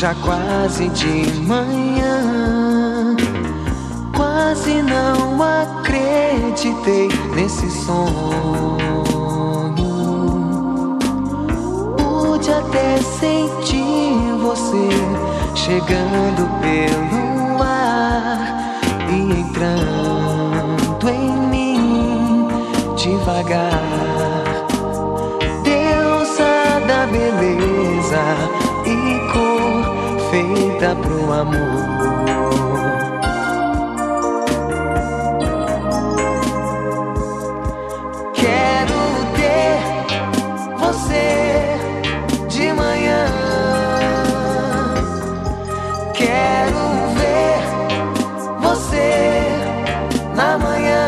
já quase de manhã. Quase não acreditei nesse sonho. Pude até sentir você chegando pelo ar e entrando em mim devagar. Deusa da beleza e cor feita pro amor. De manhã, quero ver você na manhã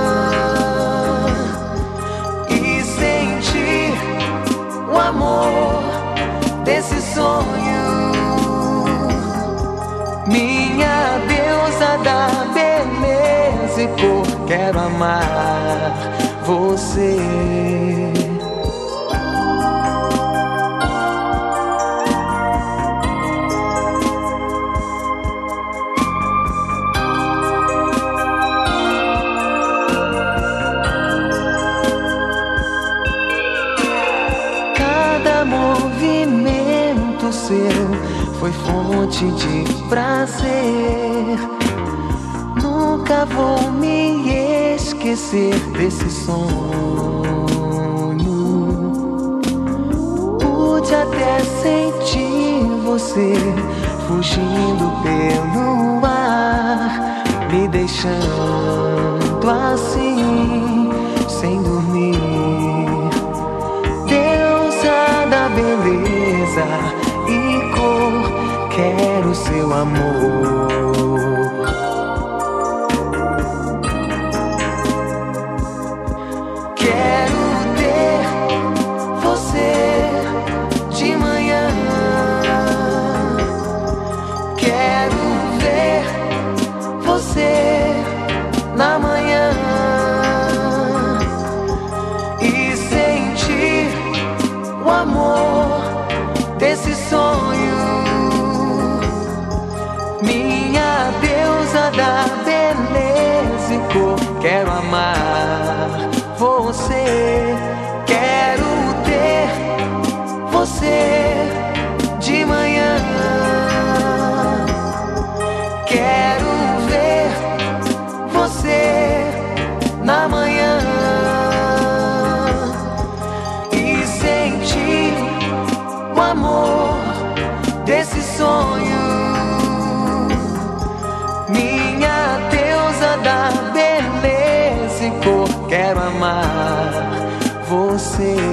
e sentir o amor desse sonho. Minha deusa da beleza e cor, quero amar você. Movimento seu foi fonte de prazer. Nunca vou me esquecer desse sonho. Pude até sentir você fugindo pelo ar, me deixando assim, sem dormir. Beleza e cor, quero seu amor. Quero ter você de manhã. Quero ver você na manhã e sentir o amor desse sonho. Minha deusa da beleza e cor, quero amar você. Quero ter você de manhã. Quero ver você na manhã e sentir o amor desse sonho. Minha deusa da beleza e cor, quero amar você.